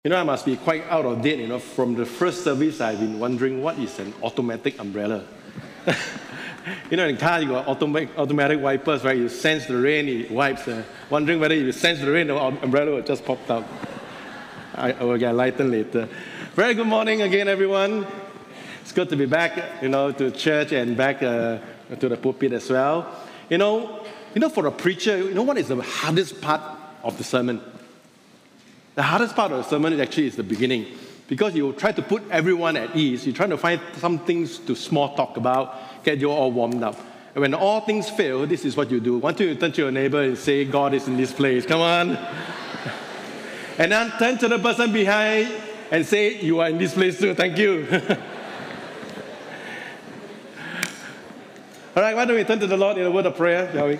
I must be quite out of date. From the first service, I've been wondering what is an automatic umbrella. In the car, you got automatic wipers, right? You sense the rain, it wipes. Wondering whether if you sense the rain, the umbrella will just pop out. I will get enlightened later. Very good morning again, everyone. It's good to be back, to church and back to the pulpit as well. For a preacher, what is the hardest part of the sermon? The hardest part of the sermon actually is the beginning, because you try to put everyone at ease. You're trying to find some things to small talk about, get you all warmed up. And when all things fail, this is what you do. Why don't you turn to your neighbor and say, God is in this place, come on. And then turn to the person behind and say, you are in this place too, thank you. All right, why don't we turn to the Lord in a word of prayer, shall we?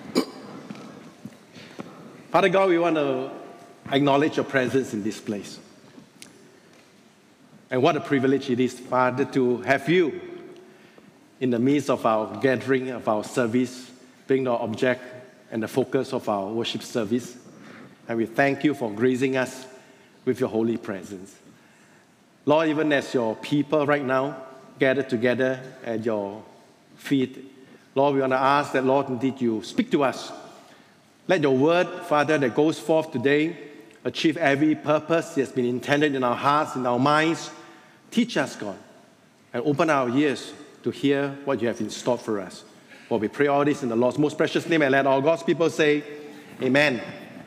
Father God, we want to acknowledge your presence in this place. And what a privilege it is, Father, to have you in the midst of our gathering, of our service, being the object and the focus of our worship service. And we thank you for gracing us with your holy presence. Lord, even as your people right now gathered together at your feet, Lord, we want to ask that, Lord, indeed you speak to us. Let your word, Father, that goes forth today achieve every purpose that has been intended in our hearts, in our minds. Teach us, God, and open our ears to hear what you have in store for us. For we pray all this in the Lord's most precious name, and let all God's people say, Amen.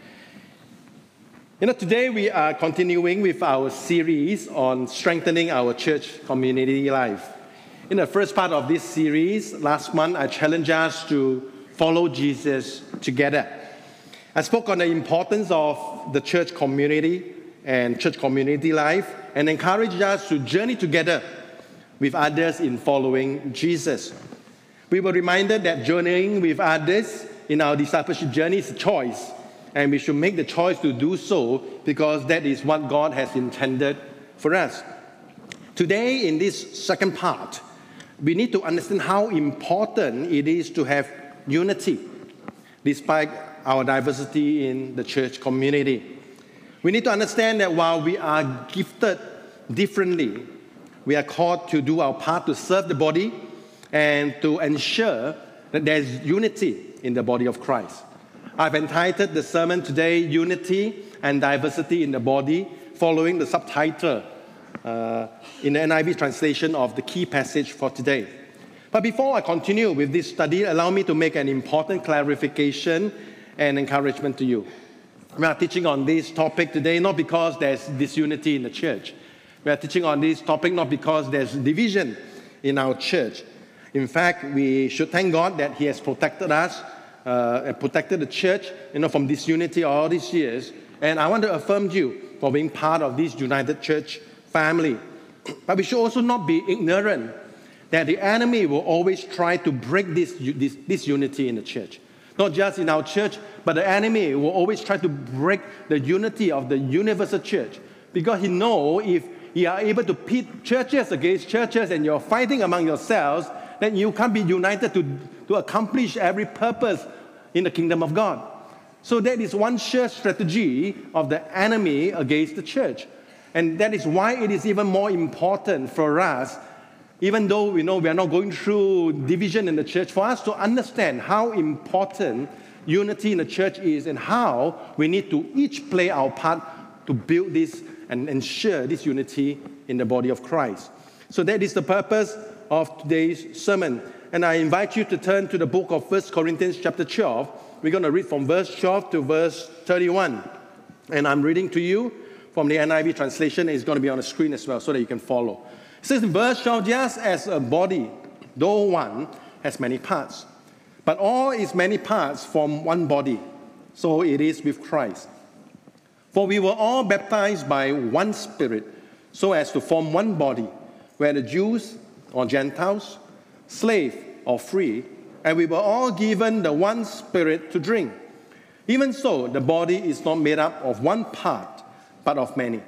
Today we are continuing with our series on strengthening our church community life. In the first part of this series, last month, I challenged us to follow Jesus together. I spoke on the importance of the church community and church community life and encouraged us to journey together with others in following Jesus. We were reminded that journeying with others in our discipleship journey is a choice, and we should make the choice to do so because that is what God has intended for us. Today, in this second part, we need to understand how important it is to have unity despite our diversity in the church community. We need to understand that while we are gifted differently, we are called to do our part to serve the body and to ensure that there's unity in the body of Christ. I've entitled the sermon today, Unity and Diversity in the Body, following the subtitle in the NIV translation of the key passage for today. But before I continue with this study, allow me to make an important clarification and encouragement to you. We are teaching on this topic today not because there's disunity in the church. We are teaching on this topic not because there's division in our church. In fact, we should thank God that He has protected us and protected the church from disunity all these years. And I want to affirm you for being part of this united church family. But we should also not be ignorant that the enemy will always try to break this unity in the church. Not just in our church, but the enemy will always try to break the unity of the universal church. Because he knows if you are able to pit churches against churches and you're fighting among yourselves, then you can't be united to accomplish every purpose in the kingdom of God. So that is one sure strategy of the enemy against the church. And that is why it is even more important for us, even though we know we are not going through division in the church, for us to understand how important unity in the church is and how we need to each play our part to build this and ensure this unity in the body of Christ. So that is the purpose of today's sermon. And I invite you to turn to the book of 1 Corinthians chapter 12. We're going to read from verse 12 to verse 31. And I'm reading to you from the NIV translation. It's going to be on the screen as well so that you can follow. It says in verse 12, just as a body, though one, has many parts, but all its many parts form one body, so it is with Christ. For we were all baptized by one Spirit, so as to form one body, whether Jews or Gentiles, slave or free, and we were all given the one Spirit to drink. Even so, the body is not made up of one part, but of many.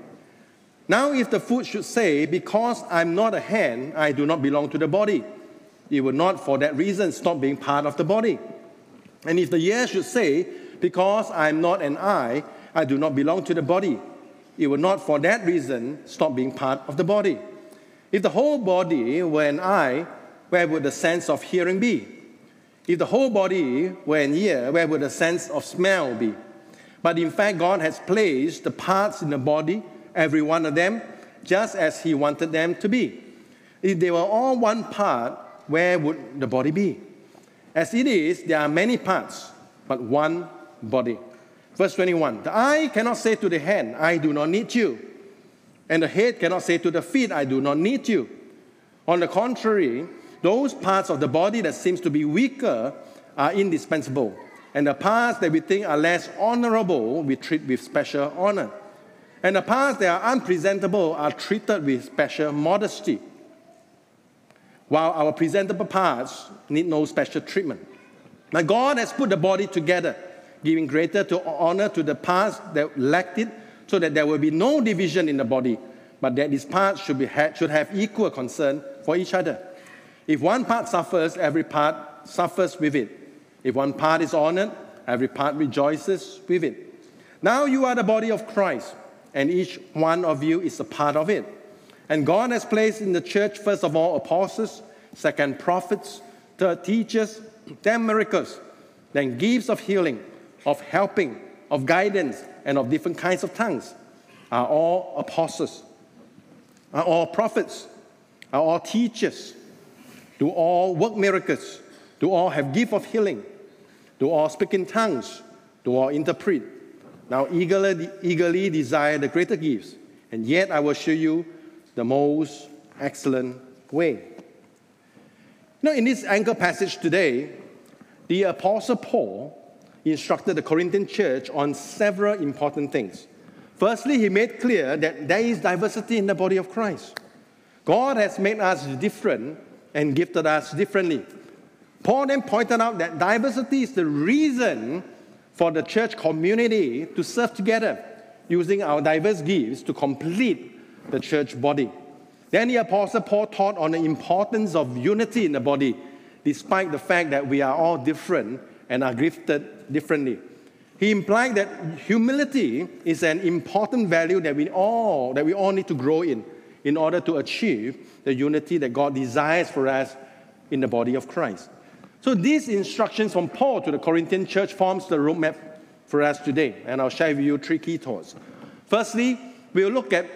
Now, if the foot should say, because I'm not a hand, I do not belong to the body, it will not for that reason stop being part of the body. And if the ear should say, because I'm not an eye, I do not belong to the body, it will not for that reason stop being part of the body. If the whole body were an eye, where would the sense of hearing be? If the whole body were an ear, where would the sense of smell be? But in fact, God has placed the parts in the body, every one of them, just as He wanted them to be. If they were all one part, where would the body be? As it is, there are many parts, but one body. Verse 21, the eye cannot say to the hand, I do not need you. And the head cannot say to the feet, I do not need you. On the contrary, those parts of the body that seems to be weaker are indispensable. And the parts that we think are less honorable, we treat with special honor. And the parts that are unpresentable are treated with special modesty, while our presentable parts need no special treatment. Now God has put the body together, giving greater honor to the parts that lacked it, so that there will be no division in the body, but that these parts should have equal concern for each other. If one part suffers, every part suffers with it. If one part is honored, every part rejoices with it. Now you are the body of Christ, and each one of you is a part of it. And God has placed in the church, first of all, apostles, second, prophets, third, teachers, then miracles, then gifts of healing, of helping, of guidance, and of different kinds of tongues. Are all apostles? Are all prophets? Are all teachers? Do all work miracles? Do all have gift of healing? Do all speak in tongues? Do all interpret? Now eagerly desire the greater gifts, and yet I will show you the most excellent way. Now, in this anchor passage today, the Apostle Paul instructed the Corinthian church on several important things. Firstly, he made clear that there is diversity in the body of Christ. God has made us different and gifted us differently. Paul then pointed out that diversity is the reason for the church community to serve together, using our diverse gifts to complete the church body. Then the Apostle Paul taught on the importance of unity in the body, despite the fact that we are all different and are gifted differently. He implied that humility is an important value that we all need to grow in order to achieve the unity that God desires for us in the body of Christ. So these instructions from Paul to the Corinthian church forms the roadmap for us today, and I'll share with you three key thoughts. Firstly, we'll look at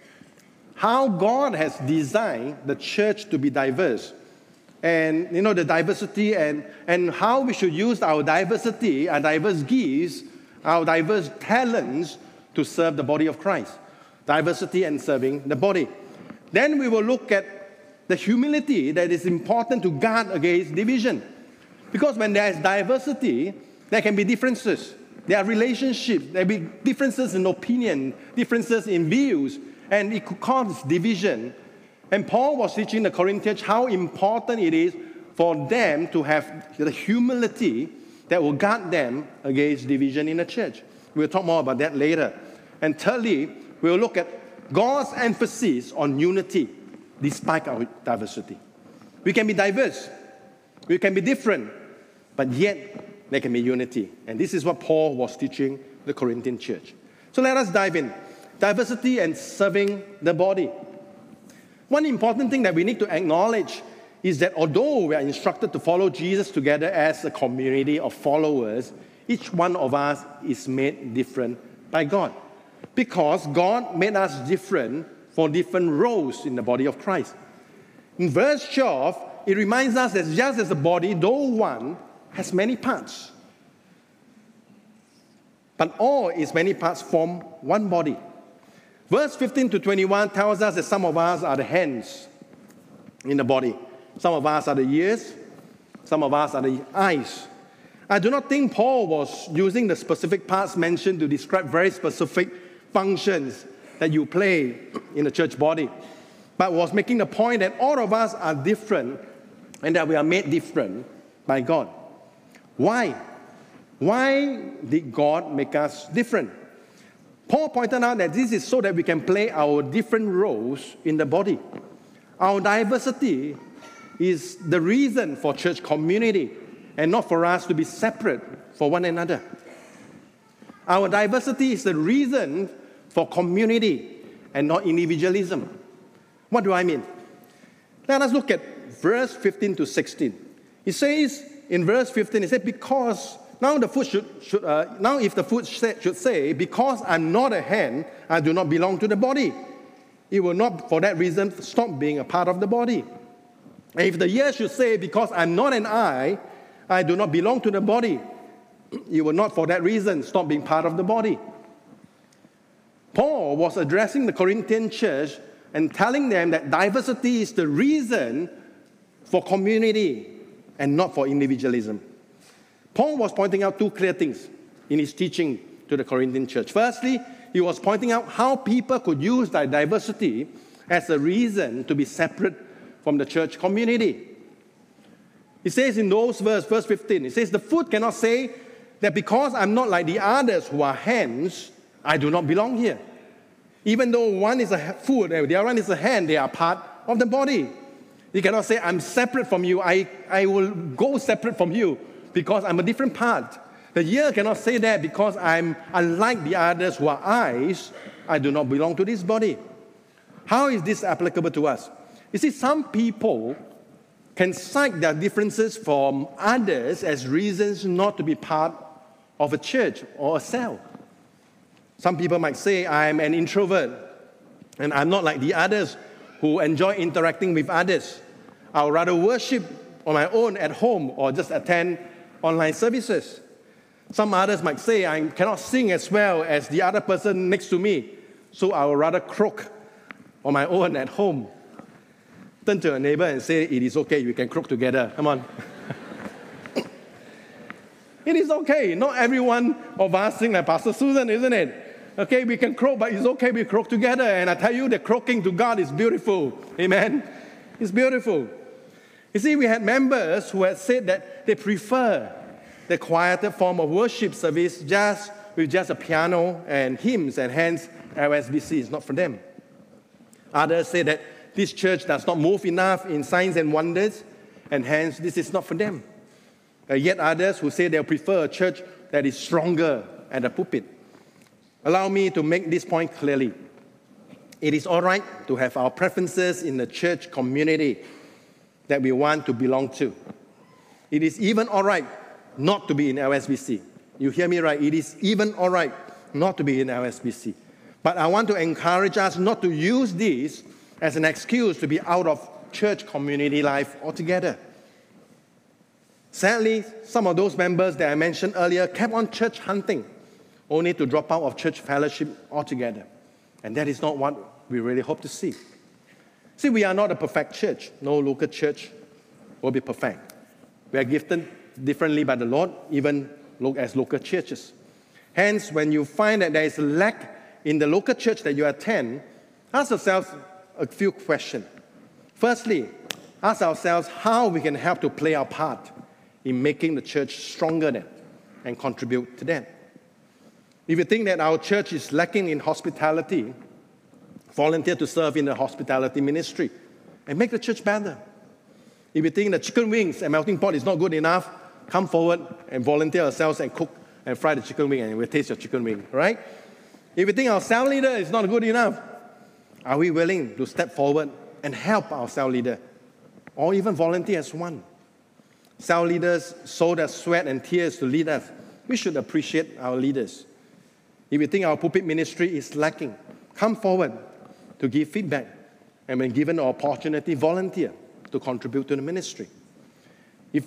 how God has designed the church to be diverse, and the diversity and how we should use our diversity, our diverse gifts, our diverse talents to serve the body of Christ. Diversity and serving the body. Then we will look at the humility that is important to guard against division. Because when there is diversity, there can be differences. There are relationships. There will be differences in opinion, differences in views, and it could cause division. And Paul was teaching the Corinthians how important it is for them to have the humility that will guard them against division in the church. We'll talk more about that later. And thirdly, we'll look at God's emphasis on unity despite our diversity. We can be diverse, we can be different, but yet there can be unity. And this is what Paul was teaching the Corinthian church. So let us dive in. Diversity and serving the body. One important thing that we need to acknowledge is that although we are instructed to follow Jesus together as a community of followers, each one of us is made different by God. Because God made us different for different roles in the body of Christ. In verse 12, it reminds us that just as the body, though one, has many parts, but all its many parts form one body. Verse 15 to 21 tells us that some of us are the hands in the body. Some of us are the ears. Some of us are the eyes. I do not think Paul was using the specific parts mentioned to describe very specific functions that you play in the church body, but was making the point that all of us are different and that we are made different by God. Why? Why did God make us different? Paul pointed out that this is so that we can play our different roles in the body. Our diversity is the reason for church community and not for us to be separate for one another. Our diversity is the reason for community and not individualism. What do I mean? Let us look at verse 15 to 16. It says in verse 15, it says, because now the foot now if the foot should say, because I'm not a hand, I do not belong to the body, it will not for that reason stop being a part of the body. And if the ear should say, because I'm not an eye, I do not belong to the body, it will not for that reason stop being part of the body. Paul was addressing the Corinthian church and telling them that diversity is the reason for community and not for individualism. Paul was pointing out two clear things in his teaching to the Corinthian church. Firstly, he was pointing out how people could use their diversity as a reason to be separate from the church community. He says in those verse 15, it says, the foot cannot say that because I'm not like the others who are hands, I do not belong here. Even though one is a foot and the other one is a hand, they are part of the body. You cannot say, I'm separate from you, I will go separate from you because I'm a different part. The ear cannot say that because I'm unlike the others who are eyes, I do not belong to this body. How is this applicable to us? You see, some people can cite their differences from others as reasons not to be part of a church or a cell. Some people might say, I'm an introvert, and I'm not like the others who enjoy interacting with others. I would rather worship on my own at home or just attend online services. Some others might say, I cannot sing as well as the other person next to me, so I would rather croak on my own at home. Turn to a neighbor and say, it is okay, we can croak together. Come on. It is okay. Not everyone of us sing like Pastor Susan, isn't it? Okay, we can croak, but it's okay, we croak together. And I tell you, the croaking to God is beautiful. Amen? It's beautiful. You see, we had members who had said that they prefer the quieter form of worship service with just a piano and hymns, and hence LSBC is not for them. Others say that this church does not move enough in signs and wonders, and hence this is not for them. Yet others who say they'll prefer a church that is stronger at the pulpit. Allow me to make this point clearly. It is all right to have our preferences in the church community that we want to belong to. It is even all right not to be in LSBC. You hear me right? It is even all right not to be in LSBC. But I want to encourage us not to use this as an excuse to be out of church community life altogether. Sadly, some of those members that I mentioned earlier kept on church hunting, only to drop out of church fellowship altogether. And that is not what we really hope to see. See, we are not a perfect church. No local church will be perfect. We are gifted differently by the Lord, even as local churches. Hence, when you find that there is a lack in the local church that you attend, ask yourselves a few questions. Firstly, ask ourselves how we can help to play our part in making the church stronger then and contribute to that. If you think that our church is lacking in hospitality, volunteer to serve in the hospitality ministry and make the church better. If you think that chicken wings and melting pot is not good enough, come forward and volunteer ourselves and cook and fry the chicken wing, and we'll taste your chicken wing, right? If you think our cell leader is not good enough, are we willing to step forward and help our cell leader or even volunteer as one? Cell leaders sow their sweat and tears to lead us. We should appreciate our leaders. If you think our pulpit ministry is lacking, come forward to give feedback, and when given the opportunity, volunteer to contribute to the ministry. If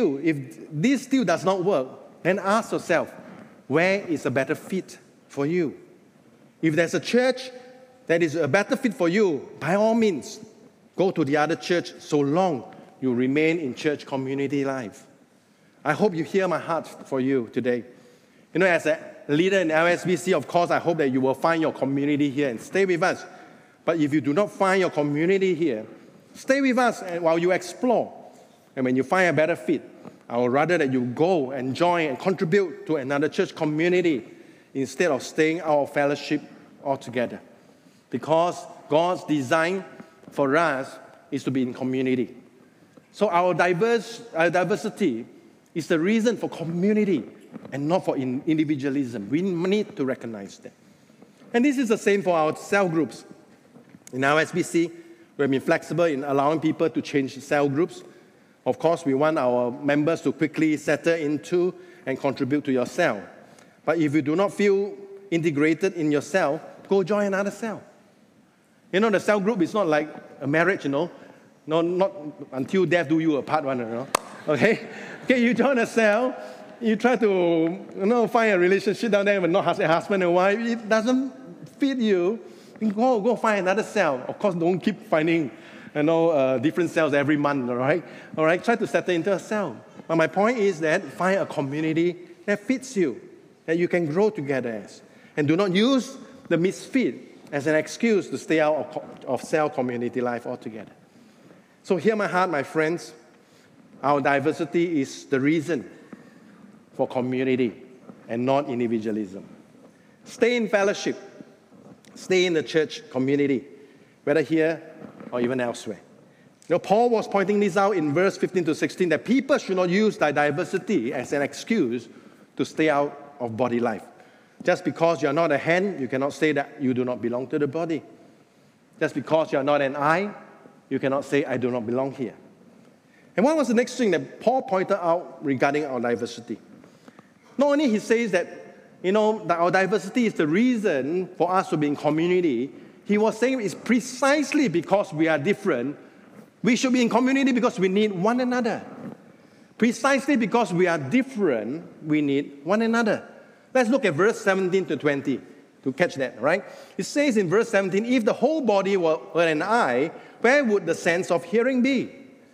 this still does not work, then ask yourself, where is a better fit for you? If there's a church that is a better fit for you, by all means, go to the other church so long you remain in church community life. I hope you hear my heart for you today. You know, as a leader in LSBC, of course, I hope that you will find your community here and stay with us. But if you do not find your community here, stay with us while you explore. And when you find a better fit, I would rather that you go and join and contribute to another church community instead of staying out of fellowship altogether. Because God's design for us is to be in community. So our diversity is the reason for community and not for individualism. We need to recognize that. And this is the same for our cell groups. In our SBC, we've been flexible in allowing people to change cell groups. Of course, we want our members to quickly settle into and contribute to your cell. But if you do not feel integrated in your cell, go join another cell. You know, the cell group is not like a marriage, No, not until death do you apart one, Okay, you join a cell, you try to, find a relationship down there, but not husband and wife. It doesn't fit you. Go find another cell. Of course, don't keep finding, different cells every month, all right? Try to settle into a cell. But my point is that find a community that fits you, that you can grow together as. And do not use the misfit as an excuse to stay out of cell community life altogether. So hear my heart, my friends. Our diversity is the reason for community and not individualism. Stay in fellowship. Stay in the church community, whether here or even elsewhere. Paul was pointing this out in verse 15 to 16, that people should not use their diversity as an excuse to stay out of body life. Just because you are not a hand, you cannot say that you do not belong to the body. Just because you are not an eye, you cannot say, I do not belong here. And what was the next thing that Paul pointed out regarding our diversity? Not only he says that, that our diversity is the reason for us to be in community, he was saying it's precisely because we are different, we should be in community because we need one another. Precisely because we are different, we need one another. Let's look at verse 17 to 20 to catch that, right? It says in verse 17, if the whole body were an eye, where would the sense of hearing be?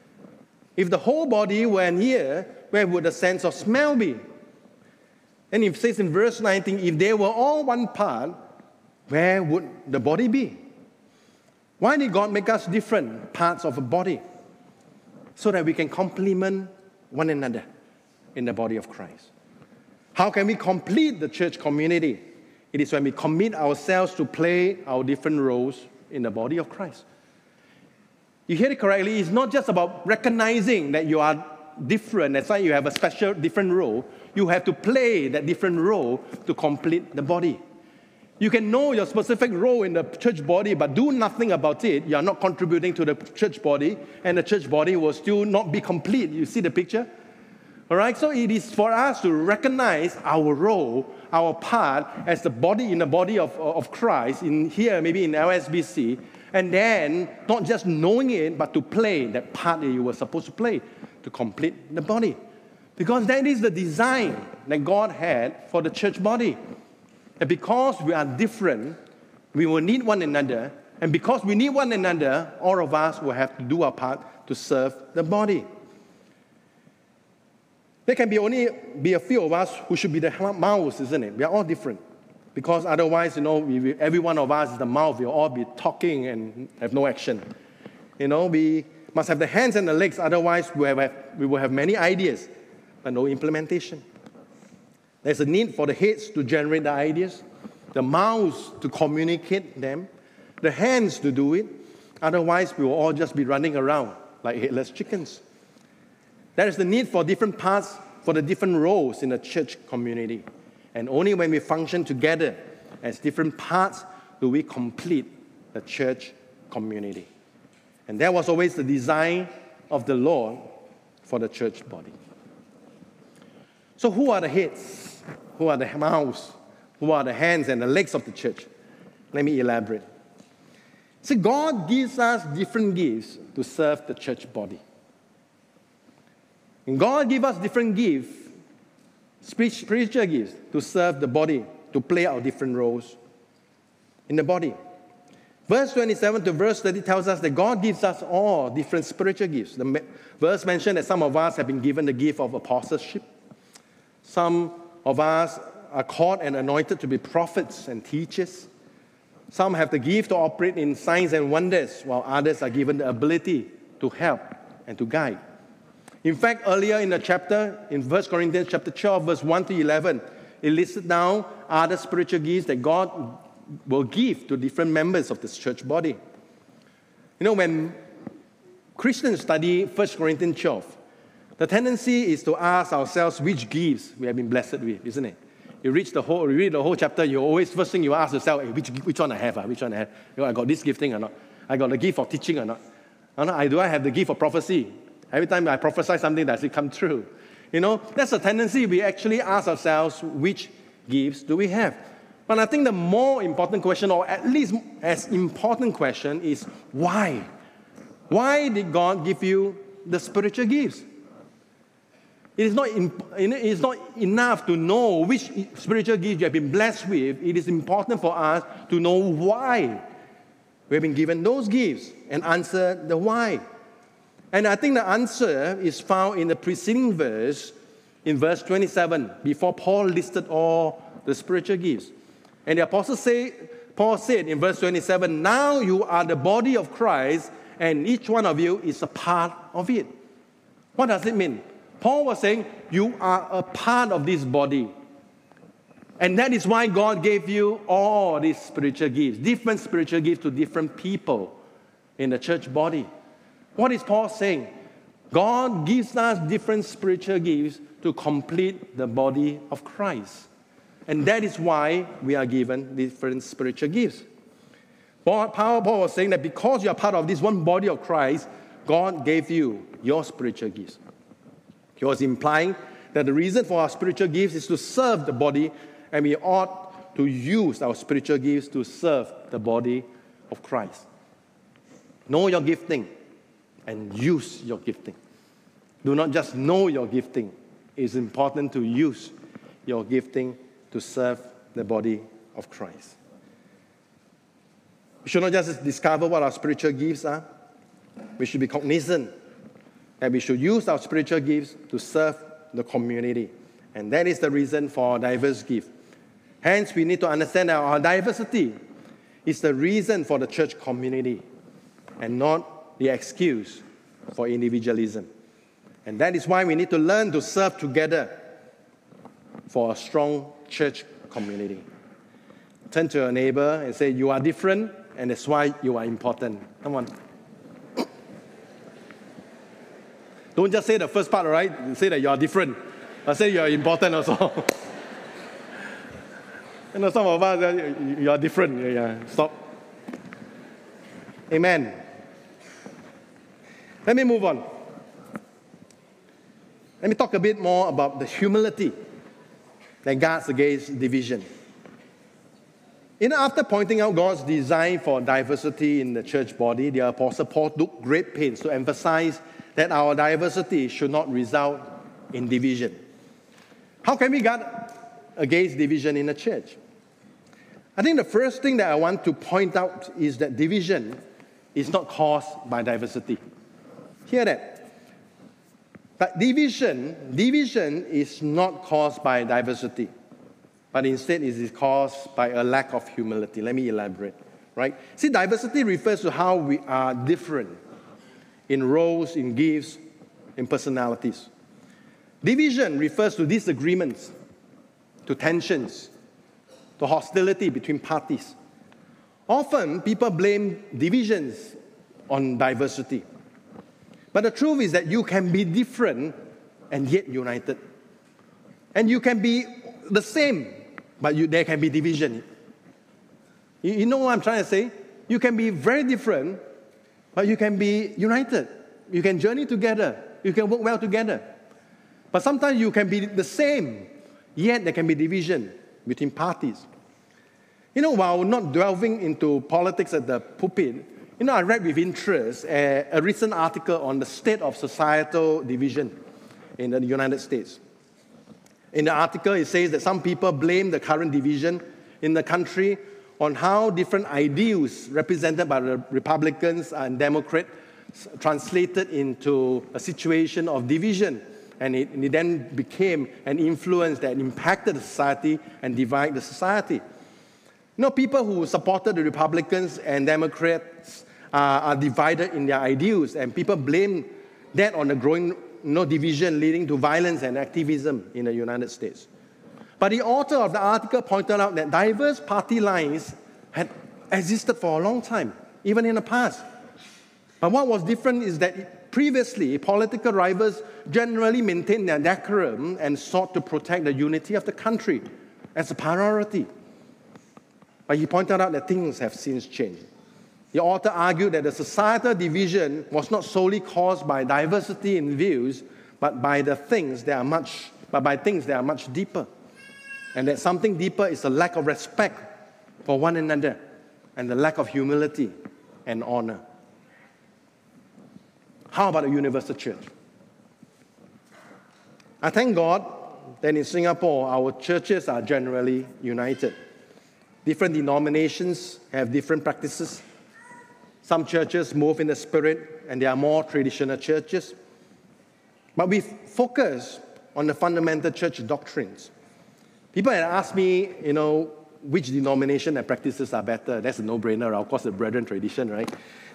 If the whole body were an ear, where would the sense of smell be? And it says in verse 19, if they were all one part, where would the body be? Why did God make us different parts of a body? So that we can complement one another in the body of Christ. How can we complete the church community? It is when we commit ourselves to play our different roles in the body of Christ. You hear it correctly, it's not just about recognizing that you are different, that's why you have a special different role. You have to play that different role to complete the body. You can know your specific role in the church body, but do nothing about it. You are not contributing to the church body, and the church body will still not be complete. You see the picture? All right, so it is for us to recognize our role, our part as the body in the body of Christ, in here, maybe in LSBC, and then not just knowing it, but to play that part that you were supposed to play to complete the body. Because that is the design that God had for the church body. And because we are different, we will need one another, and because we need one another, all of us will have to do our part to serve the body. There can only be a few of us who should be the mouths, isn't it? We are all different. Because otherwise, every one of us is the mouth. We'll all be talking and have no action. We must have the hands and the legs. Otherwise, we will have many ideas, but no implementation. There's a need for the heads to generate the ideas, the mouths to communicate them, the hands to do it. Otherwise, we will all just be running around like headless chickens. There is the need for different parts, for the different roles in the church community. And only when we function together as different parts do we complete the church community. And that was always the design of the Lord for the church body. So who are the heads? Who are the mouths? Who are the hands and the legs of the church? Let me elaborate. See, God gives us different gifts to serve the church body. And God gives us different gifts, spiritual gifts, to serve the body, to play our different roles in the body. Verse 27 to verse 30 tells us that God gives us all different spiritual gifts. The verse mentioned that some of us have been given the gift of apostleship. Some of us are called and anointed to be prophets and teachers. Some have the gift to operate in signs and wonders, while others are given the ability to help and to guide. In fact, earlier in the chapter, in 1 Corinthians chapter 12, verse 1 to 11, it listed down other spiritual gifts that God will give to different members of this church body. When Christians study 1 Corinthians 12, the tendency is to ask ourselves which gifts we have been blessed with, isn't it? You read the whole chapter, you always, first thing you ask yourself, hey, which one I have? Which one I have? I got this gifting or not? I got the gift of teaching or not? Do I have the gift of prophecy? Every time I prophesy something, does it come true? That's a tendency. We actually ask ourselves, which gifts do we have? But I think the more important question, or at least as important question, is why? Why did God give you the spiritual gifts? It is not enough to know which spiritual gift you have been blessed with. It is important for us to know why we have been given those gifts and answer the why. And I think the answer is found in the preceding verse, in verse 27, before Paul listed all the spiritual gifts. And the Paul said in verse 27, now you are the body of Christ, and each one of you is a part of it. What does it mean? Paul was saying, you are a part of this body. And that is why God gave you all these spiritual gifts, different spiritual gifts to different people in the church body. What is Paul saying? God gives us different spiritual gifts to complete the body of Christ. And that is why we are given different spiritual gifts. Paul was saying that because you are part of this one body of Christ, God gave you your spiritual gifts. He was implying that the reason for our spiritual gifts is to serve the body, and we ought to use our spiritual gifts to serve the body of Christ. Know your gifting and use your gifting. Do not just know your gifting. It is important to use your gifting to serve the body of Christ. We should not just discover what our spiritual gifts are. We should be cognizant that we should use our spiritual gifts to serve the community. And that is the reason for our diverse gift. Hence, we need to understand that our diversity is the reason for the church community and not the excuse for individualism. And that is why we need to learn to serve together for a strong church community. Turn to your neighbor and say, you are different, and that's why you are important. Come on. Don't just say the first part, all right? Say that you are different. But say you are important also. Some of us, you are different. Yeah. Stop. Amen. Let me move on. Let me talk a bit more about the humility that guards against division. After pointing out God's design for diversity in the church body, the Apostle Paul took great pains to emphasize that our diversity should not result in division. How can we guard against division in the church? I think the first thing that I want to point out is that division is not caused by diversity. Hear that. But division is not caused by diversity, but instead it is caused by a lack of humility. Let me elaborate. Right? See, diversity refers to how we are different in roles, in gifts, in personalities. Division refers to disagreements, to tensions, to hostility between parties. Often, people blame divisions on diversity. But the truth is that you can be different and yet united. And you can be the same, but there can be division. You know what I'm trying to say? You can be very different, but you can be united. You can journey together. You can work well together. But sometimes you can be the same, yet there can be division between parties. While not delving into politics at the pulpit, I read with interest a recent article on the state of societal division in the United States. In the article, it says that some people blame the current division in the country on how different ideals represented by the Republicans and Democrats translated into a situation of division. And it then became an influence that impacted the society and divided the society. People who supported the Republicans and Democrats are divided in their ideals, and people blame that on the growing division leading to violence and activism in the United States. But the author of the article pointed out that diverse party lines had existed for a long time, even in the past. But what was different is that previously, political rivals generally maintained their decorum and sought to protect the unity of the country. as a priority. But he pointed out that things have since changed. The author argued that the societal division was not solely caused by diversity in views, but by things that are much deeper. And that something deeper is a lack of respect for one another and the lack of humility and honor. How about a universal church? I thank God that in Singapore, our churches are generally united. Different denominations have different practices. Some churches move in the Spirit, and they are more traditional churches. But we focus on the fundamental church doctrines. People had asked me, which denomination and practices are better. That's a no-brainer, of course, the Brethren tradition, right?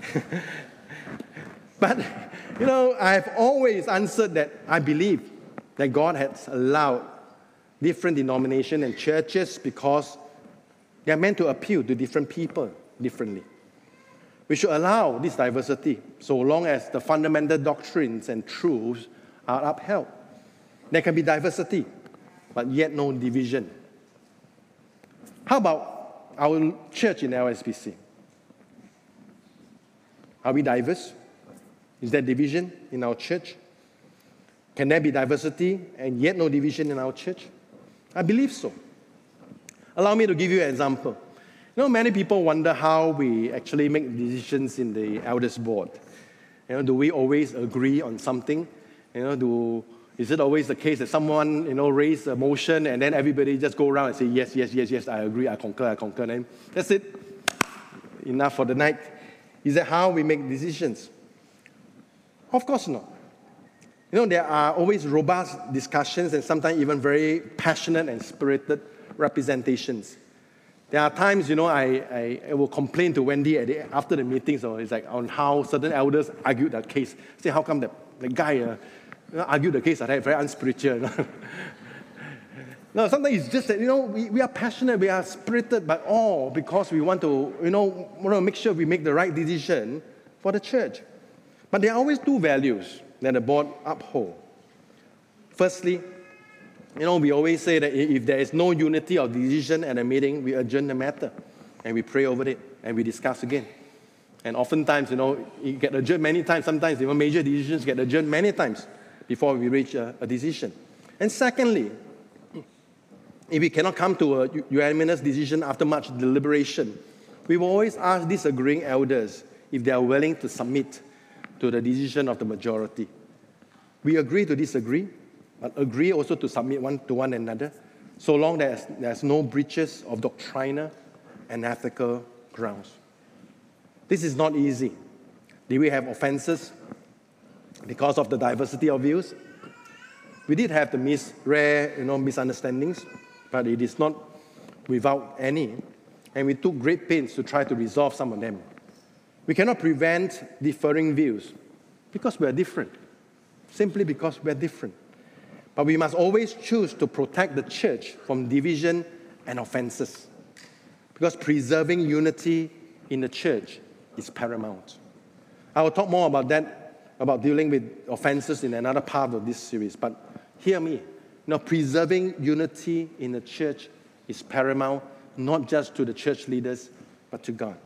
But, I've always answered that I believe that God has allowed different denominations and churches because they are meant to appeal to different people differently. We should allow this diversity so long as the fundamental doctrines and truths are upheld. There can be diversity, but yet no division. How about our church in LSBC? Are we diverse? Is there division in our church? Can there be diversity and yet no division in our church? I believe so. Allow me to give you an example. Many people wonder how we actually make decisions in the elders board. Do we always agree on something? Is it always the case that someone, raise a motion and then everybody just go around and say, yes, I agree, I concur, and that's it. Enough for the night. Is that how we make decisions? Of course not. There are always robust discussions and sometimes even very passionate and spirited representations. There are times, I will complain to Wendy after the meetings, it's like on how certain elders argued that case. Say, how come the guy argued the case like that, very unspiritual. No, sometimes it's just that, we are passionate, we are spirited, but all because we want to, make sure we make the right decision for the church. But there are always two values that the board uphold. Firstly, we always say that if there is no unity of decision at a meeting, we adjourn the matter and we pray over it and we discuss again. And oftentimes, it get adjourned many times. Sometimes even major decisions get adjourned many times before we reach a decision. And secondly, if we cannot come to a unanimous decision after much deliberation, we will always ask disagreeing elders if they are willing to submit to the decision of the majority. We agree to disagree, but agree also to submit one to one another, so long as there's no breaches of doctrinal and ethical grounds. This is not easy. Did we have offenses because of the diversity of views? We did have the rare misunderstandings, but it is not without any, and we took great pains to try to resolve some of them. We cannot prevent differing views because we are different, simply because we are different. But we must always choose to protect the church from division and offenses, because preserving unity in the church is paramount. I will talk more about that, about dealing with offenses in another part of this series, but hear me. Preserving unity in the church is paramount, not just to the church leaders, but to God.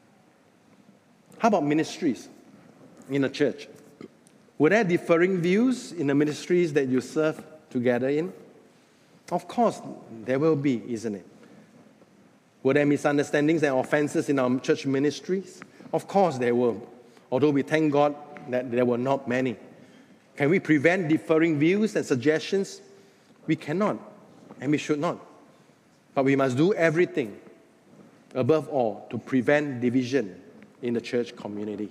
How about ministries in the church? Were there differing views in the ministries that you serve together in? Of course, there will be, isn't it? Were there misunderstandings and offenses in our church ministries? Of course there were, although we thank God that there were not many. Can we prevent differing views and suggestions? We cannot, and we should not. But we must do everything, above all, to prevent division in the church community.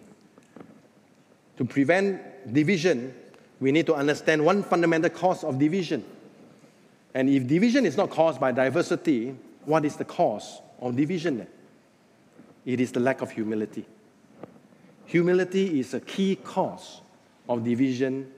To prevent division, we need to understand one fundamental cause of division. And if division is not caused by diversity, what is the cause of division then? It is the lack of humility. Humility is a key cause of division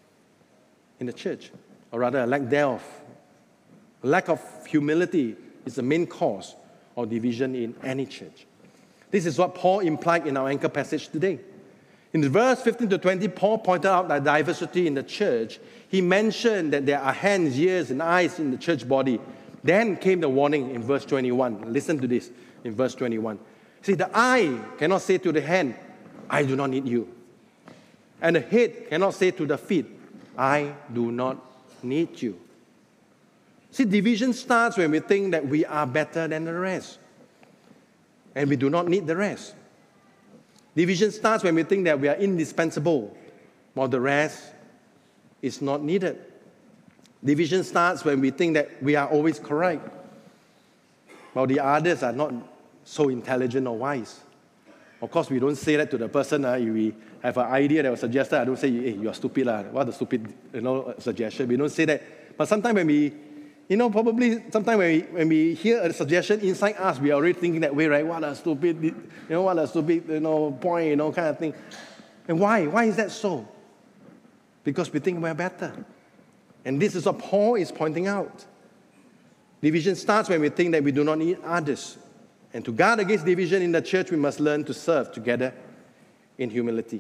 in the church, or rather a lack thereof. A lack of humility is the main cause of division in any church. This is what Paul implied in our anchor passage today. In verse 15 to 20, Paul pointed out that diversity in the church. He mentioned that there are hands, ears, and eyes in the church body, Then came the warning in verse 21. Listen to this in verse 21. See, the eye cannot say to the hand, I do not need you. And the head cannot say to the feet, I do not need you. See, division starts when we think that we are better than the rest, and we do not need the rest. Division starts when we think that we are indispensable, while the rest is not needed. Division starts when we think that we are always correct, while the others are not so intelligent or wise. Of course, we don't say that to the person. If we have an idea that was suggested, I don't say, hey, you are stupid. What a stupid suggestion. We don't say that. But sometimes when we, sometimes when we hear a suggestion inside us, we are already thinking that way, right? What a stupid, point, kind of thing. And why? Why is that so? Because we think we're better. And this is what Paul is pointing out. Division starts when we think that we do not need others. And to guard against division in the church, we must learn to serve together in humility.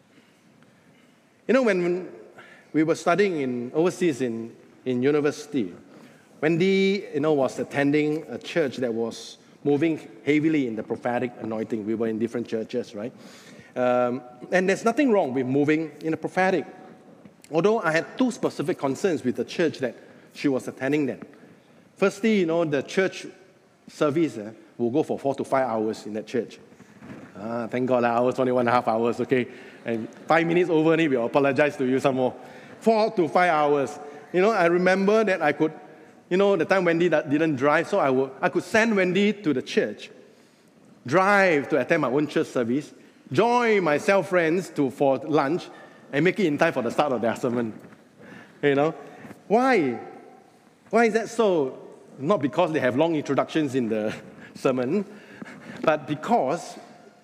When we were studying overseas in university, Wendy, was attending a church that was moving heavily in the prophetic anointing. We were in different churches, right? And there's nothing wrong with moving in the prophetic. Although I had two specific concerns with the church that she was attending then. Firstly, the church service will go for 4 to 5 hours in that church. Thank God, I was only 1.5 hours, okay? And 5 minutes over, we'll apologize to you some more. 4 to 5 hours. I remember that I could, the time Wendy didn't drive, so I could send Wendy to the church, drive to attend my own church service, join my cell friends for lunch, and make it in time for the start of their sermon. Why? Why is that so? Not because they have long introductions in the sermon, but because,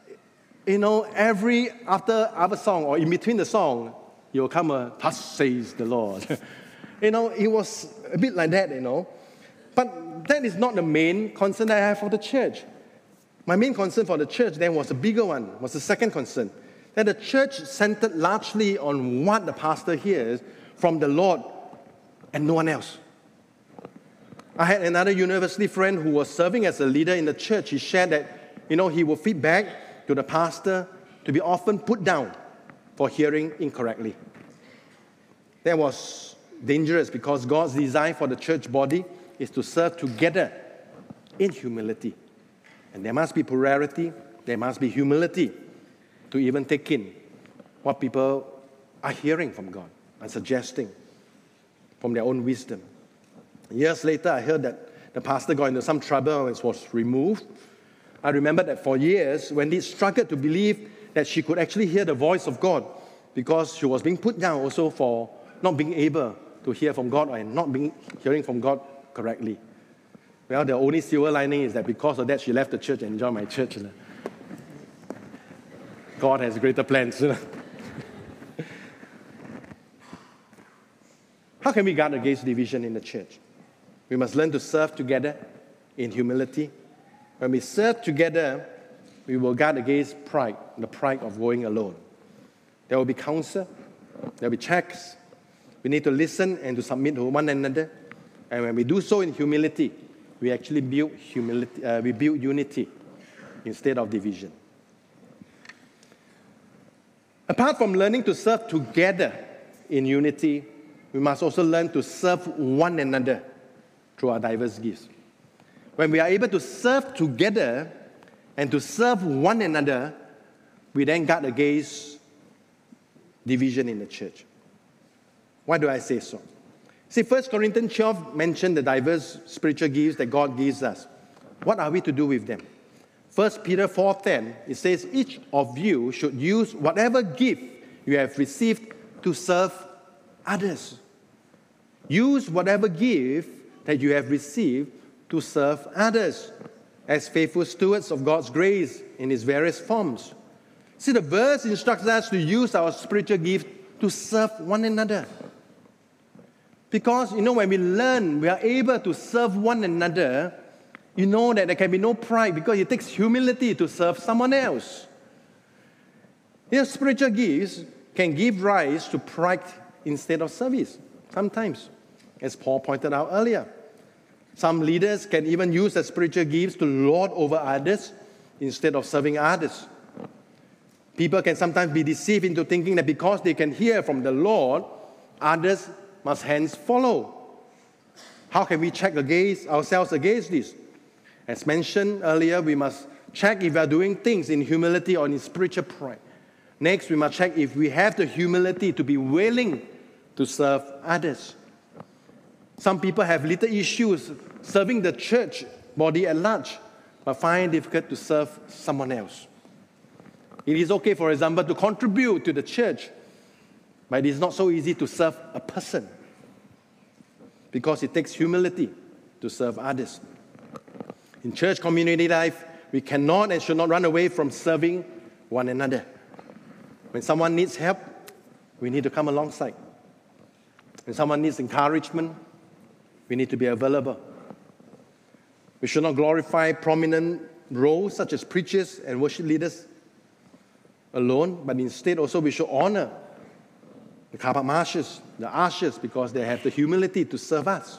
after song or in between the song, you will come thus says the Lord. It was a bit like that, But that is not the main concern that I have for the church. My main concern for the church then was a bigger one, was the second concern. That the church centered largely on what the pastor hears from the Lord and no one else. I had another university friend who was serving as a leader in the church. He shared that, he would feed back to the pastor to be often put down for hearing incorrectly. That was dangerous because God's design for the church body is to serve together in humility. And there must be plurality, there must be humility to even take in what people are hearing from God and suggesting from their own wisdom. Years later, I heard that the pastor got into some trouble and was removed. I remember that for years, Wendy struggled to believe that she could actually hear the voice of God because she was being put down also for not being able to hear from God and not hearing from God correctly. Well, the only silver lining is that because of that, she left the church and joined my church. God has greater plans. How can we guard against division in the church? We must learn to serve together in humility. When we serve together, we will guard against pride, the pride of going alone. There will be counsel, there will be checks. We need to listen and to submit to one another. And when we do so in humility, we actually build unity instead of division. Apart from learning to serve together in unity, we must also learn to serve one another through our diverse gifts. When we are able to serve together and to serve one another, we then guard against division in the church. Why do I say so? See, 1 Corinthians 12 mentioned the diverse spiritual gifts that God gives us. What are we to do with them? 1 Peter 4:10, it says, each of you should use whatever gift you have received to serve others. Use whatever gift that you have received to serve others as faithful stewards of God's grace in its various forms. See, the verse instructs us to use our spiritual gift to serve one another. Because, when we learn, we are able to serve one another, that there can be no pride because it takes humility to serve someone else. Spiritual gifts can give rise to pride instead of service, sometimes, as Paul pointed out earlier. Some leaders can even use their spiritual gifts to lord over others instead of serving others. People can sometimes be deceived into thinking that because they can hear from the Lord, others must hence follow. How can we check ourselves against this? As mentioned earlier, we must check if we are doing things in humility or in spiritual pride. Next, we must check if we have the humility to be willing to serve others. Some people have little issues serving the church body at large, but find it difficult to serve someone else. It is okay, for example, to contribute to the church, but it is not so easy to serve a person because it takes humility to serve others. In church community life, we cannot and should not run away from serving one another. When someone needs help, we need to come alongside. When someone needs encouragement, we need to be available. We should not glorify prominent roles such as preachers and worship leaders alone, but instead also we should honor the car park marshals, the ushers, because they have the humility to serve us.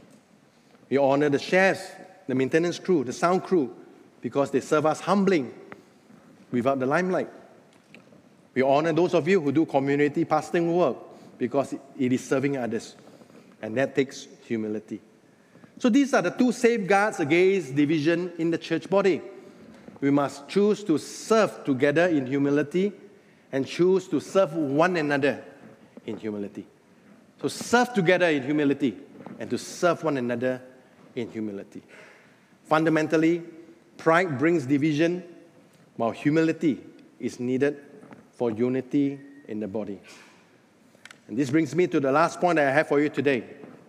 We honor the chefs, the maintenance crew, the sound crew, because they serve us humbling without the limelight. We honor those of you who do community pastoring work because it is serving others, and that takes humility. So these are the two safeguards against division in the church body. We must choose to serve together in humility and choose to serve one another in humility. So serve together in humility and to serve one another in humility. Fundamentally, pride brings division, while humility is needed for unity in the body. And this brings me to the last point I have for you today.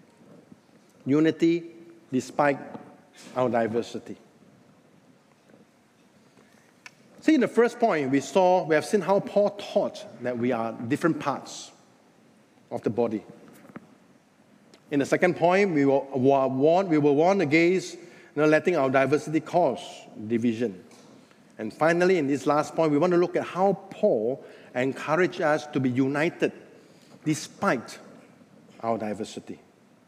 Unity despite our diversity. See, in the first point, we have seen how Paul taught that we are different parts of the body. In the second point, we were warned against letting our diversity cause division. And finally, in this last point, we want to look at how Paul encouraged us to be united despite our diversity.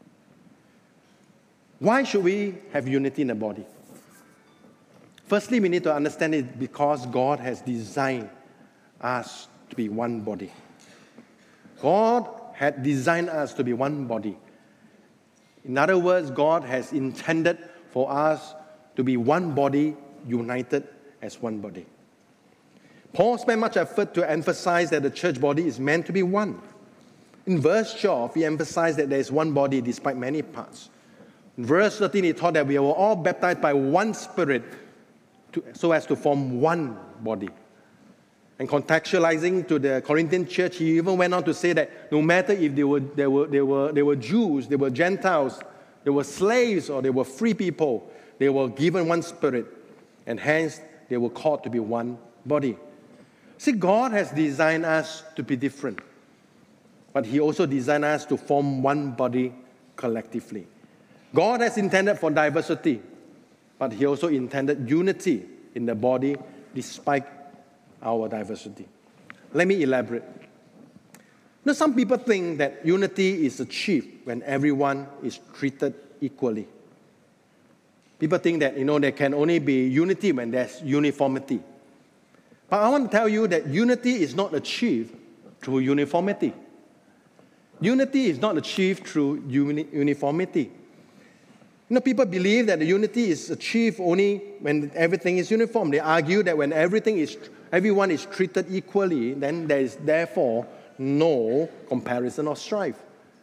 Why should we have unity in the body? Firstly, we need to understand it because God has designed us to be one body. God had designed us to be one body. In other words, God has intended for us to be one body, united as one body. Paul spent much effort to emphasize that the church body is meant to be one. In verse 12, he emphasized that there is one body despite many parts. In verse 13, he taught that we were all baptized by one Spirit so as to form one body. And contextualizing to the Corinthian church, he even went on to say that no matter if they were Jews, they were Gentiles, they were slaves, or they were free people, they were given one Spirit, and hence they were called to be one body. See, God has designed us to be different, but He also designed us to form one body collectively. God has intended for diversity, but He also intended unity in the body despite our diversity. Let me elaborate. Some people think that unity is achieved when everyone is treated equally. People think that, there can only be unity when there's uniformity. But I want to tell you that unity is not achieved through uniformity. Unity is not achieved through uniformity. People believe that the unity is achieved only when everything is uniform. They argue that when everyone is treated equally, then there is therefore no comparison or strife.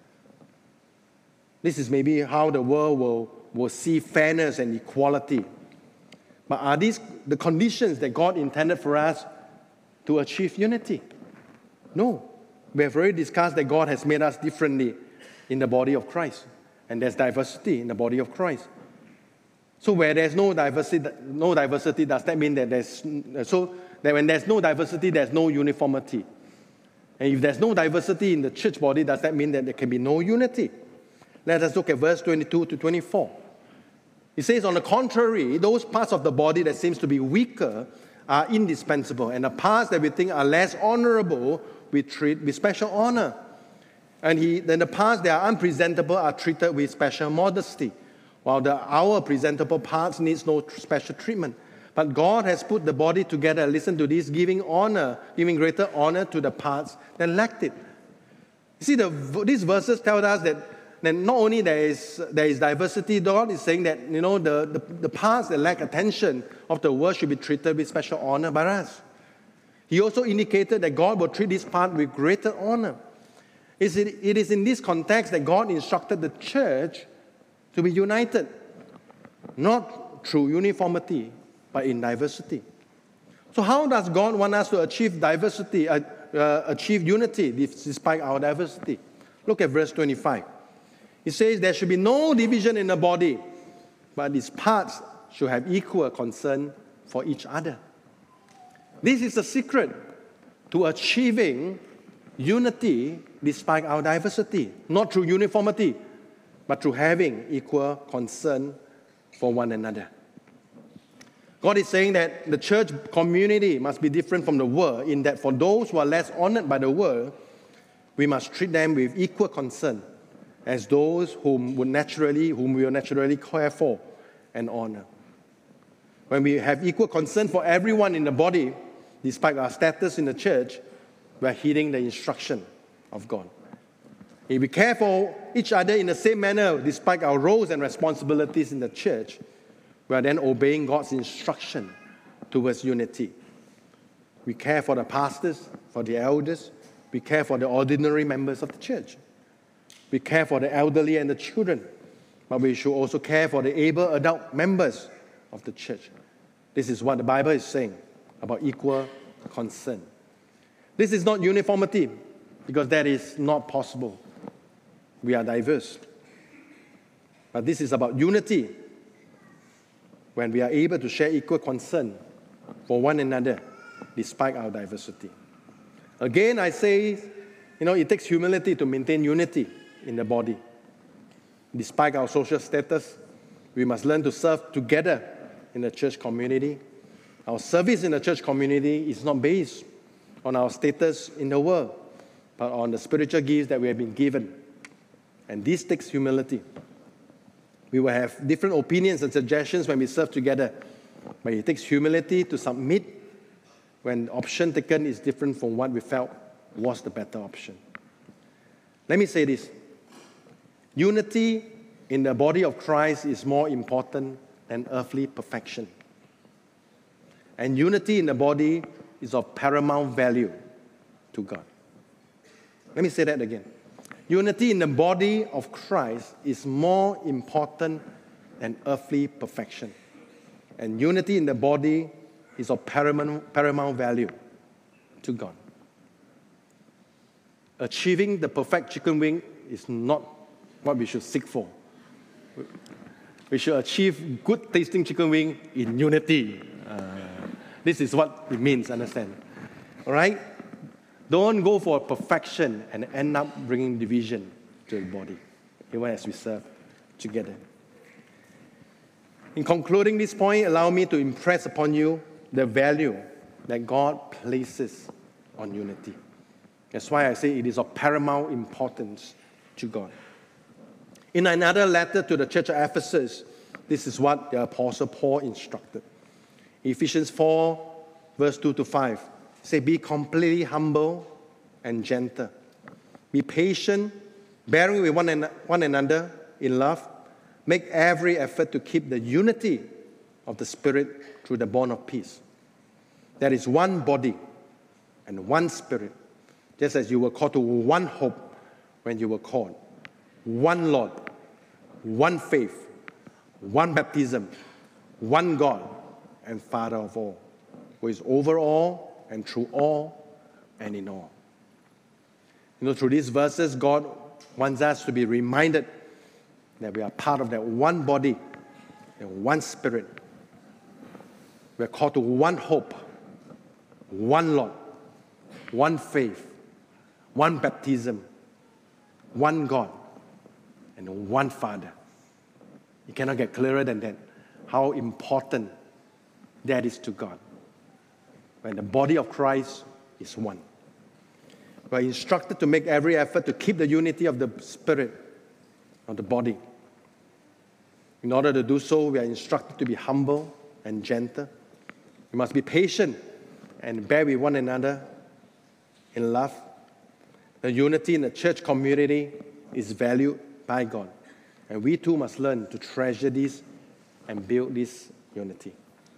This is maybe how the world will see fairness and equality. But are these the conditions that God intended for us to achieve unity? No. We have already discussed that God has made us differently in the body of Christ. And there's diversity in the body of Christ. So where there's no diversity, does that mean that that when there's no diversity, there's no uniformity? And if there's no diversity in the church body, does that mean that there can be no unity? Let us look at verse 22 to 24. It says, on the contrary, those parts of the body that seems to be weaker are indispensable, and the parts that we think are less honorable, we treat with special honor. And then the parts that are unpresentable are treated with special modesty, while our presentable parts needs no special treatment. But God has put the body together, listen to this, giving greater honor to the parts that lacked it. You see, these verses tell us that not only there is diversity, God is saying that the parts that lack attention of the world should be treated with special honor by us. He also indicated that God will treat this part with greater honor. It is in this context that God instructed the church to be united, not through uniformity, but in diversity. So how does God want us to achieve diversity, achieve unity despite our diversity? Look at verse 25. It says there should be no division in the body, but its parts should have equal concern for each other. This is the secret to achieving unity despite our diversity, not through uniformity, but through having equal concern for one another. God is saying that the church community must be different from the world in that for those who are less honored by the world, we must treat them with equal concern as those whom we will naturally care for and honor. When we have equal concern for everyone in the body, despite our status in the church, we are heeding the instruction of God. If we care for each other in the same manner, despite our roles and responsibilities in the church, we are then obeying God's instruction towards unity. We care for the pastors, for the elders. We care for the ordinary members of the church. We care for the elderly and the children. But we should also care for the able adult members of the church. This is what the Bible is saying about equal concern. This is not uniformity, because that is not possible. We are diverse. But this is about unity, when we are able to share equal concern for one another despite our diversity. Again, I say, it takes humility to maintain unity in the body. Despite our social status, we must learn to serve together in the church community. Our service in the church community is not based on our status in the world, but on the spiritual gifts that we have been given. And this takes humility. We will have different opinions and suggestions when we serve together, but it takes humility to submit when the option taken is different from what we felt was the better option. Let me say this. Unity in the body of Christ is more important than earthly perfection. And unity in the body is of paramount value to God. Let me say that again. Unity in the body of Christ is more important than earthly perfection. And unity in the body is of paramount value to God. Achieving the perfect chicken wing is not what we should seek for. We should achieve good tasting chicken wing in unity. This is what it means, understand? All right? Don't go for perfection and end up bringing division to the body, even as we serve together. In concluding this point, allow me to impress upon you the value that God places on unity. That's why I say it is of paramount importance to God. In another letter to the church of Ephesus, this is what the Apostle Paul instructed. Ephesians 4, verse 2 to 5. Say, be completely humble and gentle. Be patient, bearing with one another in love. Make every effort to keep the unity of the Spirit through the bond of peace. There is one body and one Spirit, just as you were called to one hope when you were called. One Lord, one faith, one baptism, one God and Father of all, who is over all and through all and in all. Through these verses, God wants us to be reminded that we are part of that one body and one Spirit. We are called to one hope, one Lord, one faith, one baptism, one God, and one Father. You cannot get clearer than that, how important that is to God. When the body of Christ is one. We are instructed to make every effort to keep the unity of the Spirit of the body. In order to do so, we are instructed to be humble and gentle. We must be patient and bear with one another in love. The unity in the church community is valued by God. And we too must learn to treasure this and build this unity.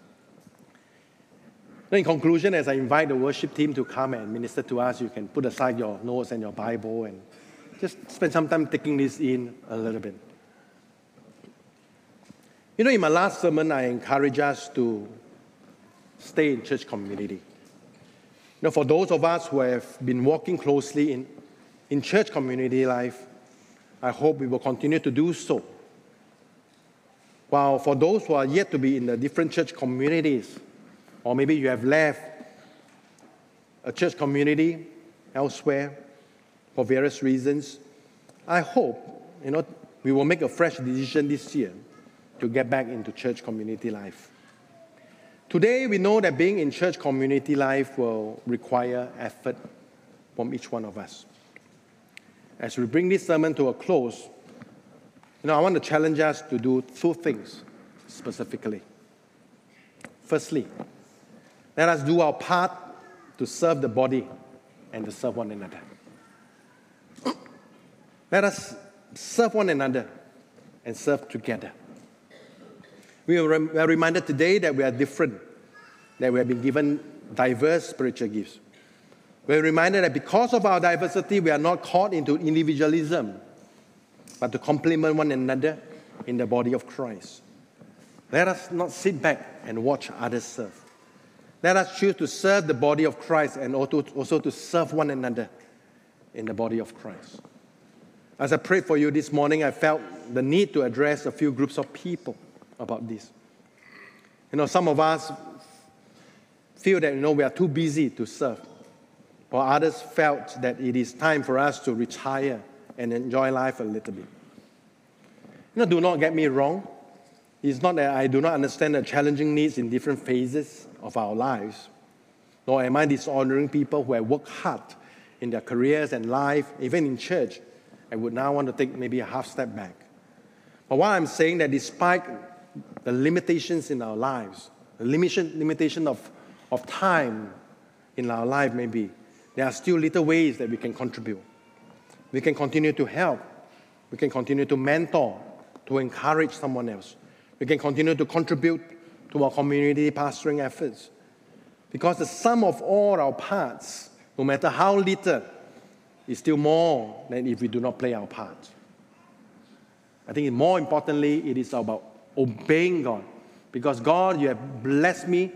Now, in conclusion, as I invite the worship team to come and minister to us, you can put aside your notes and your Bible and just spend some time taking this in a little bit. You know, in my last sermon, I encourage us to stay in church community. You know, for those of us who have been walking closely in church community life, I hope we will continue to do so. While for those who are yet to be in the different church communities, or maybe you have left a church community elsewhere for various reasons, I hope, we will make a fresh decision this year to get back into church community life. Today, we know that being in church community life will require effort from each one of us. As we bring this sermon to a close, I want to challenge us to do two things specifically. Firstly, let us do our part to serve the body and to serve one another. Let us serve one another and serve together. We are reminded today that we are different, that we have been given diverse spiritual gifts. We are reminded that because of our diversity, we are not caught into individualism, but to complement one another in the body of Christ. Let us not sit back and watch others serve. Let us choose to serve the body of Christ and also to serve one another in the body of Christ. As I prayed for you this morning, I felt the need to address a few groups of people about this. Some of us feel that, we are too busy to serve, while others felt that it is time for us to retire and enjoy life a little bit. Do not get me wrong. It's not that I do not understand the challenging needs in different phases of our lives, nor am I dishonoring people who have worked hard in their careers and life, even in church, and would now want to take maybe a half step back. But what I'm saying that despite the limitations in our lives, the limitation of time in our life maybe, there are still little ways that we can contribute. We can continue to help. We can continue to mentor, to encourage someone else. We can continue to contribute to our community pastoring efforts. Because the sum of all our parts, no matter how little, is still more than if we do not play our part. I think more importantly, it is about obeying God. Because God, you have blessed me,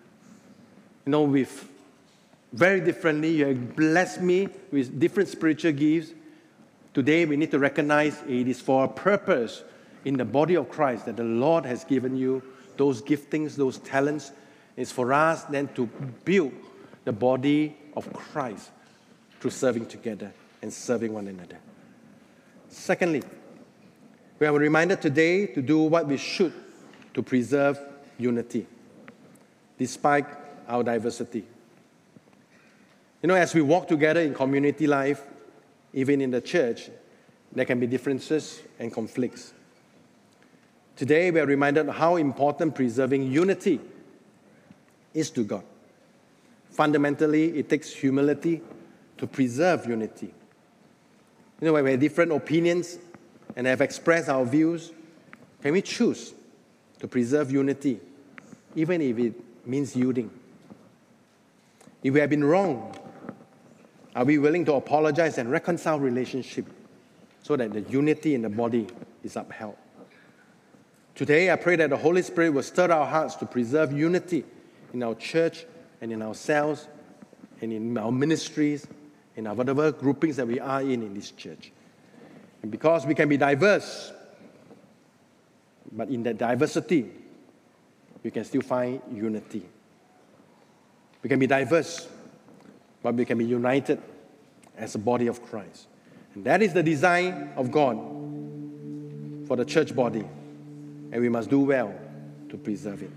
with very differently. You have blessed me with different spiritual gifts. Today, we need to recognize it is for a purpose in the body of Christ that the Lord has given you those giftings, those talents. It's for us then to build the body of Christ through serving together and serving one another. Secondly, we are reminded today to do what we should to preserve unity, despite our diversity. As we walk together in community life, even in the church, there can be differences and conflicts. Today, we are reminded of how important preserving unity is to God. Fundamentally, it takes humility to preserve unity. When we have different opinions and have expressed our views, can we choose to preserve unity, even if it means yielding? If we have been wrong, are we willing to apologize and reconcile relationship so that the unity in the body is upheld? Today, I pray that the Holy Spirit will stir our hearts to preserve unity in our church and in ourselves and in our ministries, in our whatever groupings that we are in this church. And because we can be diverse, but in that diversity, we can still find unity. We can be diverse, but we can be united as a body of Christ. And that is the design of God for the church body. And we must do well to preserve it.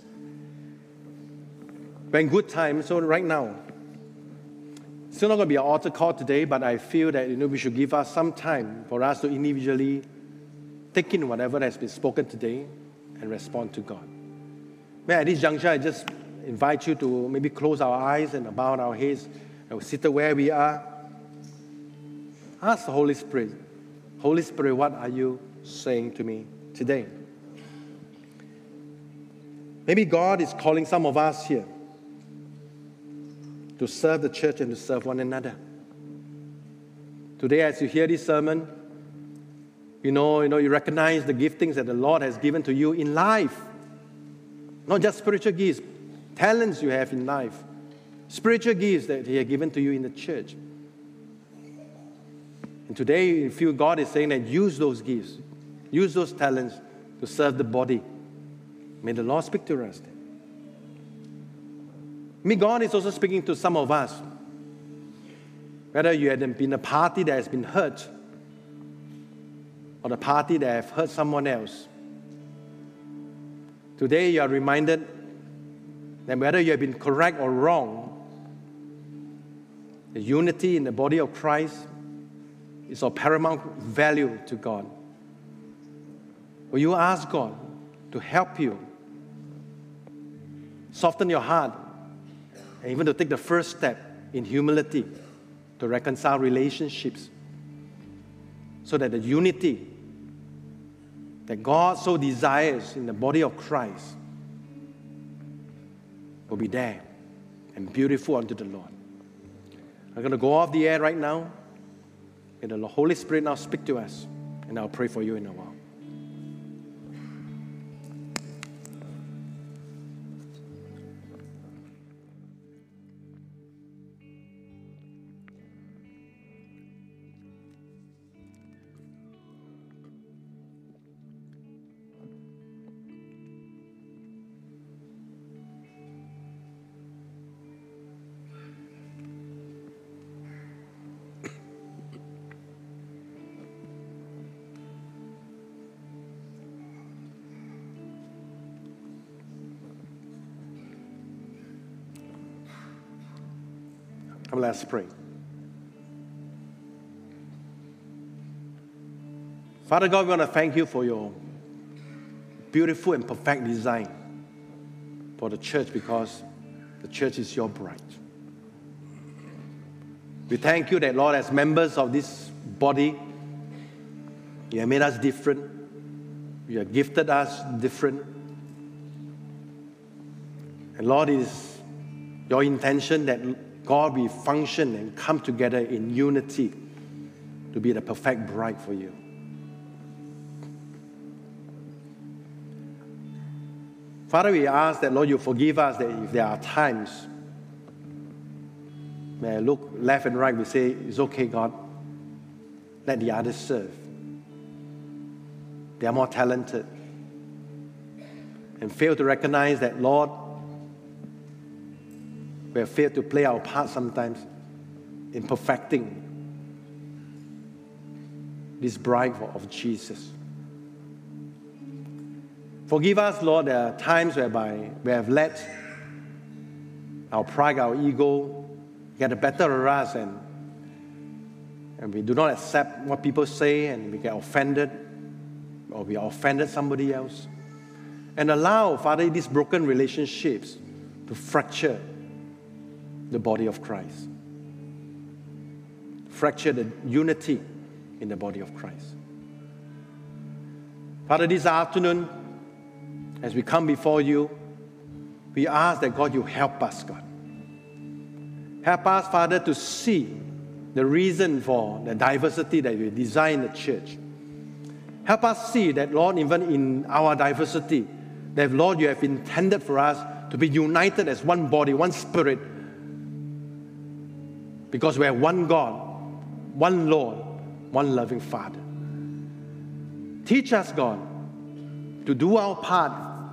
We're in good time, so right now, still not going to be an altar call today, but I feel that we should give us some time for us to individually take in whatever has been spoken today and respond to God. May at this juncture, I just invite you to maybe close our eyes and bow our heads and we'll sit where we are. Ask the Holy Spirit, Holy Spirit, what are you saying to me today? Maybe God is calling some of us here to serve the church and to serve one another. Today, as you hear this sermon, you recognize the giftings that the Lord has given to you in life. Not just spiritual gifts, talents you have in life. Spiritual gifts that He has given to you in the church. And today, you feel God is saying that use those gifts, use those talents to serve the body. May the Lord speak to us. God is also speaking to some of us. Whether you had been a party that has been hurt, or the party that have hurt someone else. Today you are reminded that whether you have been correct or wrong, the unity in the body of Christ is of paramount value to God. Will you ask God to help you soften your heart and even to take the first step in humility to reconcile relationships so that the unity that God so desires in the body of Christ will be there and beautiful unto the Lord. I'm going to go off the air right now. May the Holy Spirit now speak to us, and I'll pray for you in a while. Come, let's pray. Father God, we want to thank you for your beautiful and perfect design for the church, because the church is your bride. We thank you that, Lord, as members of this body, you have made us different. You have gifted us different. And Lord, it is your intention that God, we function and come together in unity to be the perfect bride for you. Father, we ask that, Lord, you forgive us that if there are times where I look left and right, we say, it's okay, God, let the others serve. They are more talented. And fail to recognize that, Lord, we have failed to play our part sometimes in perfecting this bride of Jesus. Forgive us, Lord, there are times whereby we have let our pride, our ego get the better of us, and we do not accept what people say, and we get offended, or we offended somebody else. And allow, Father, these broken relationships to fracture the body of Christ. Fracture the unity in the body of Christ. Father, this afternoon, as we come before you, we ask that, God, you help us, God. Help us, Father, to see the reason for the diversity that you design the church. Help us see that, Lord, even in our diversity, that, Lord, you have intended for us to be united as one body, one spirit, because we have one God, one Lord, one loving Father. Teach us, God, to do our part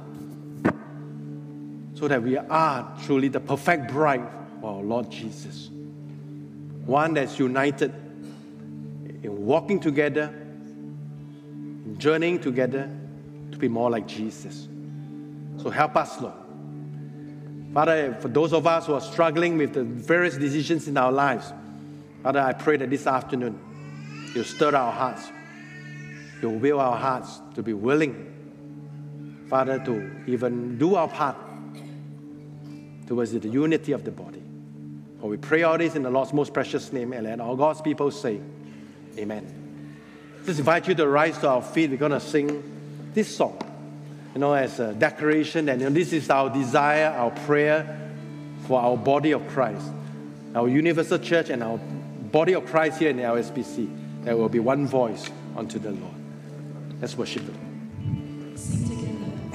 so that we are truly the perfect bride of our Lord Jesus. One that's united in walking together, in journeying together to be more like Jesus. So help us, Lord. Father, for those of us who are struggling with the various decisions in our lives, Father, I pray that this afternoon you'll stir our hearts. You will our hearts to be willing, Father, to even do our part towards the unity of the body. For we pray all this in the Lord's most precious name, and let all God's people say, Amen. Just invite you to rise to our feet. We're going to sing this song, as a declaration. And this is our desire, our prayer for our body of Christ, our universal church and our body of Christ here in the LSBC. There will be one voice unto the Lord. Let's worship Him. Sing together.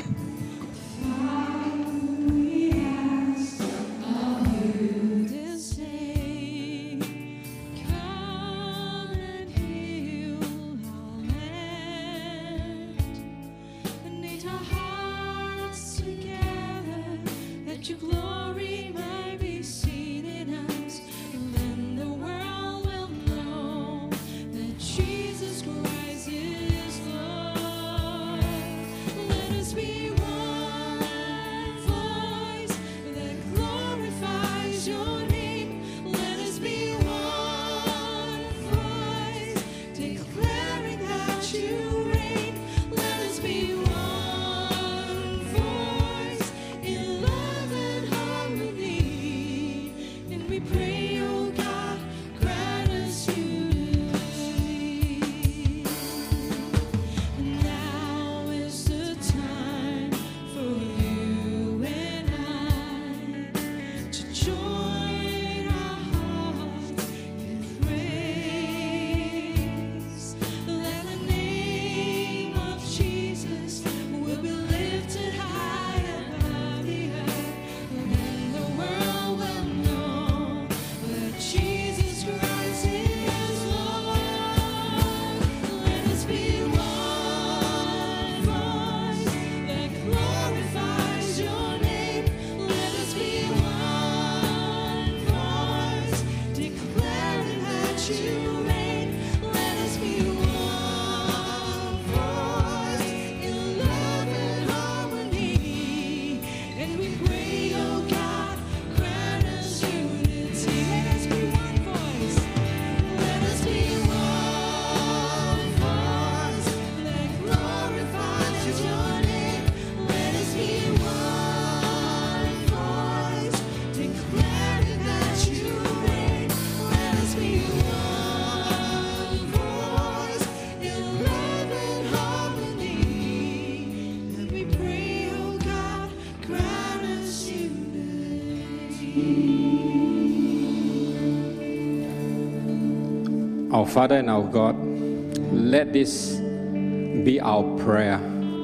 Our Father and our God, let this be our prayer.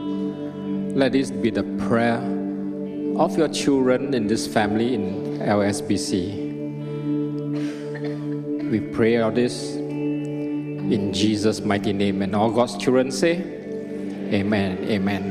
Let this be the prayer of your children in this family in LSBC. We pray all this in Jesus' mighty name. And all God's children say, Amen, amen.